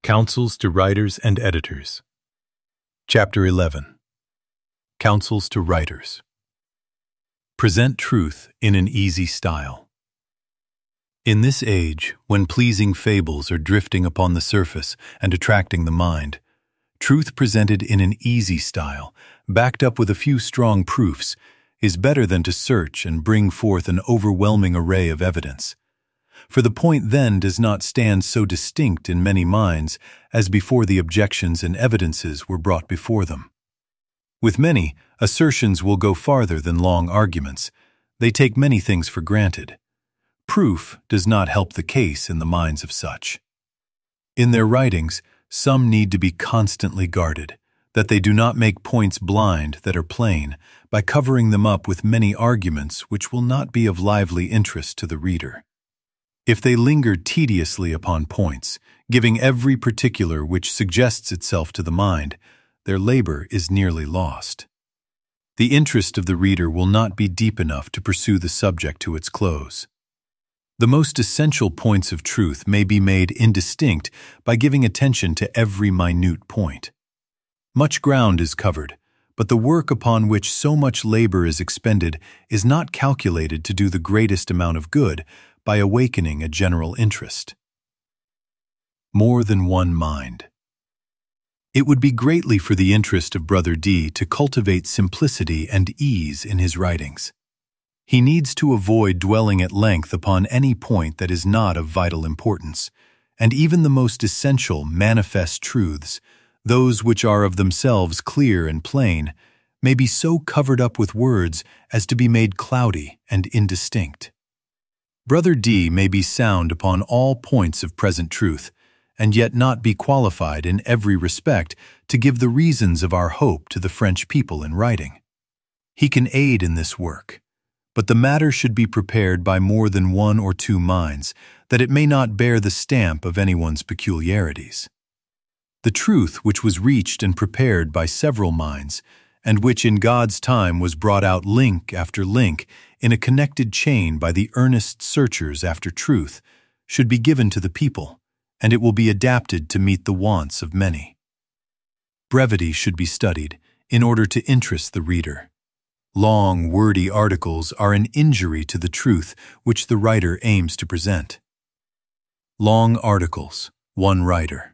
Counsels to Writers and Editors. Chapter 11. Counsels to Writers. Present truth in an easy style. In this age, when pleasing fables are drifting upon the surface and attracting the mind, truth presented in an easy style, backed up with a few strong proofs, is better than to search and bring forth an overwhelming array of evidence. For the point then does not stand so distinct in many minds as before the objections and evidences were brought before them. With many, assertions will go farther than long arguments. They take many things for granted. Proof does not help the case in the minds of such. In their writings, some need to be constantly guarded, that they do not make points blind that are plain by covering them up with many arguments which will not be of lively interest to the reader. If they linger tediously upon points, giving every particular which suggests itself to the mind, their labor is nearly lost. The interest of the reader will not be deep enough to pursue the subject to its close. The most essential points of truth may be made indistinct by giving attention to every minute point. Much ground is covered, but the work upon which so much labor is expended is not calculated to do the greatest amount of good by awakening a general interest. More than one mind. It would be greatly for the interest of Brother D to cultivate simplicity and ease in his writings. He needs to avoid dwelling at length upon any point that is not of vital importance, and even the most essential manifest truths, those which are of themselves clear and plain, may be so covered up with words as to be made cloudy and indistinct. Brother D may be sound upon all points of present truth, and yet not be qualified in every respect to give the reasons of our hope to the French people in writing. He can aid in this work, but the matter should be prepared by more than one or two minds, that it may not bear the stamp of anyone's peculiarities. The truth which was reached and prepared by several minds, and which in God's time was brought out link after link in a connected chain by the earnest searchers after truth, should be given to the people, and it will be adapted to meet the wants of many. Brevity should be studied in order to interest the reader. Long, wordy articles are an injury to the truth which the writer aims to present. Long articles, one writer.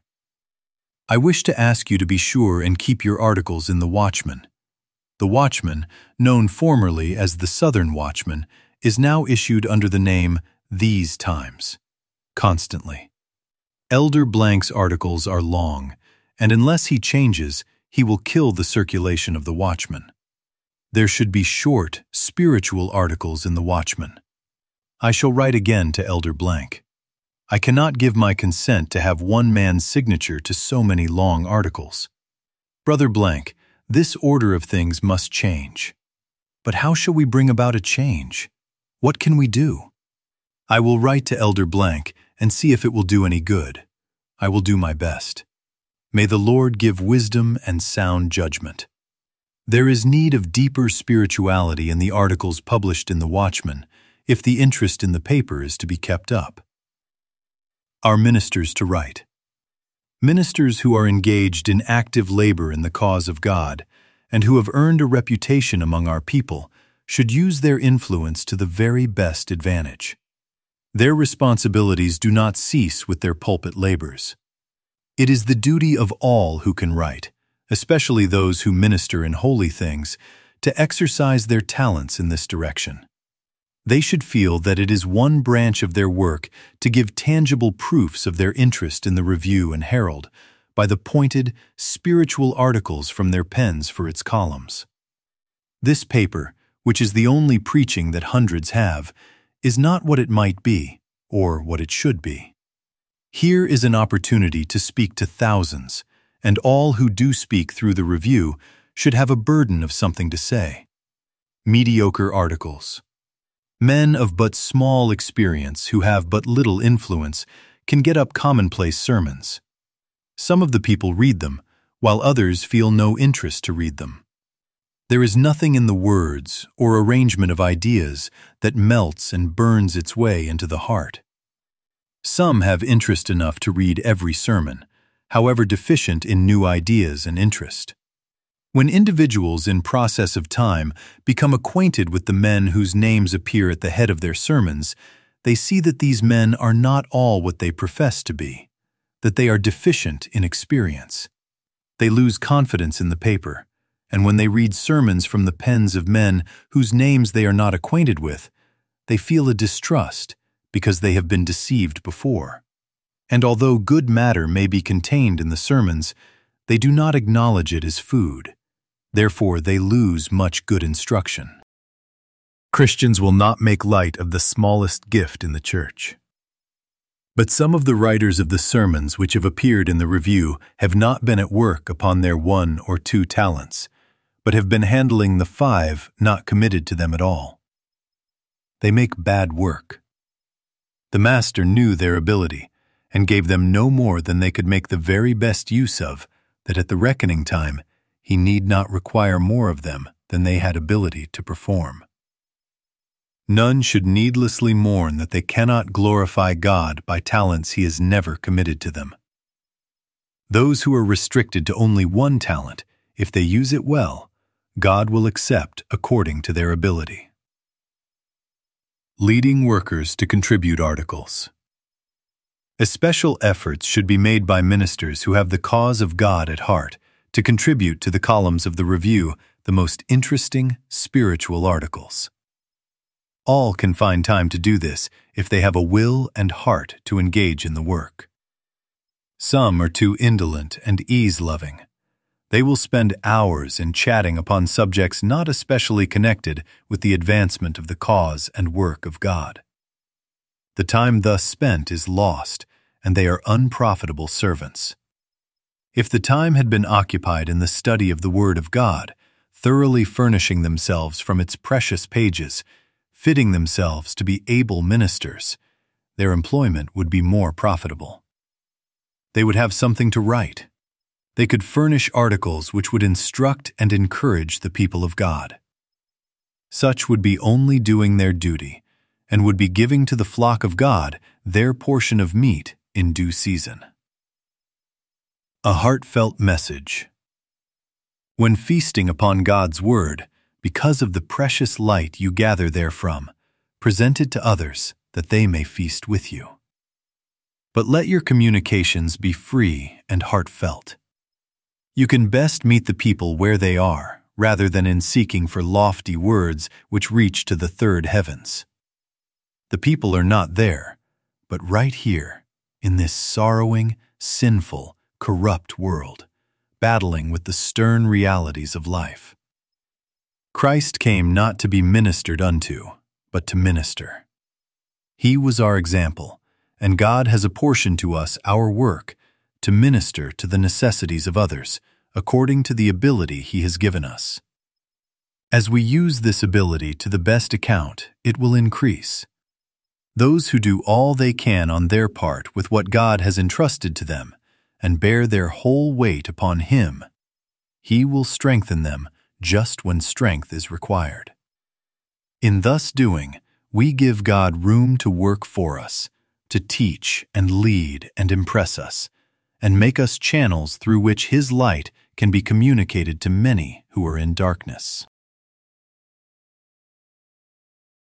I wish to ask you to be sure and keep your articles in the Watchman. The Watchman, known formerly as the Southern Watchman, is now issued under the name These Times. Constantly. Elder Blank's articles are long, and unless he changes, he will kill the circulation of the Watchman. There should be short, spiritual articles in the Watchman. I shall write again to Elder Blank. I cannot give my consent to have one man's signature to so many long articles. Brother Blank, this order of things must change. But how shall we bring about a change? What can we do? I will write to Elder Blank and see if it will do any good. I will do my best. May the Lord give wisdom and sound judgment. There is need of deeper spirituality in the articles published in the Watchman, if the interest in the paper is to be kept up. Our ministers to write. Ministers who are engaged in active labor in the cause of God, and who have earned a reputation among our people, should use their influence to the very best advantage. Their responsibilities do not cease with their pulpit labors. It is the duty of all who can write, especially those who minister in holy things, to exercise their talents in this direction. They should feel that it is one branch of their work to give tangible proofs of their interest in the Review and Herald by the pointed, spiritual articles from their pens for its columns. This paper, which is the only preaching that hundreds have, is not what it might be, or what it should be. Here is an opportunity to speak to thousands, and all who do speak through the Review should have a burden of something to say. Mediocre articles. Men of but small experience who have but little influence can get up commonplace sermons. Some of the people read them, while others feel no interest to read them. There is nothing in the words or arrangement of ideas that melts and burns its way into the heart. Some have interest enough to read every sermon. however deficient in new ideas and interest. When individuals in process of time become acquainted with the men whose names appear at the head of their sermons, they see that these men are not all what they profess to be, that they are deficient in experience. They lose confidence in the paper, and when they read sermons from the pens of men whose names they are not acquainted with, they feel a distrust because they have been deceived before. And although good matter may be contained in the sermons, they do not acknowledge it as food. Therefore, they lose much good instruction. Christians will not make light of the smallest gift in the church. But some of the writers of the sermons which have appeared in the review have not been at work upon their 1 or 2 talents, but have been handling the 5 not committed to them at all. They make bad work. The Master knew their ability and gave them no more than they could make the very best use of, that at the reckoning time He need not require more of them than they had ability to perform. None should needlessly mourn that they cannot glorify God by talents He has never committed to them. Those who are restricted to only 1 talent, if they use it well, God will accept according to their ability. Leading workers to contribute articles. Especial efforts should be made by ministers who have the cause of God at heart to contribute to the columns of the review the most interesting spiritual articles. All can find time to do this if they have a will and heart to engage in the work. Some are too indolent and ease-loving. They will spend hours in chatting upon subjects not especially connected with the advancement of the cause and work of God. The time thus spent is lost, and they are unprofitable servants. If the time had been occupied in the study of the Word of God, thoroughly furnishing themselves from its precious pages, fitting themselves to be able ministers, their employment would be more profitable. They would have something to write. They could furnish articles which would instruct and encourage the people of God. Such would be only doing their duty, and would be giving to the flock of God their portion of meat in due season. A heartfelt message. When feasting upon God's Word, because of the precious light you gather therefrom, present it to others that they may feast with you. But let your communications be free and heartfelt. You can best meet the people where they are, rather than in seeking for lofty words which reach to the third heavens. The people are not there, but right here, in this sorrowing, sinful, corrupt world, battling with the stern realities of life. Christ came not to be ministered unto, but to minister. He was our example, and God has apportioned to us our work to minister to the necessities of others, according to the ability He has given us. As we use this ability to the best account, it will increase. Those who do all they can on their part with what God has entrusted to them, and bear their whole weight upon Him, He will strengthen them just when strength is required. In thus doing, we give God room to work for us, to teach and lead and impress us, and make us channels through which His light can be communicated to many who are in darkness.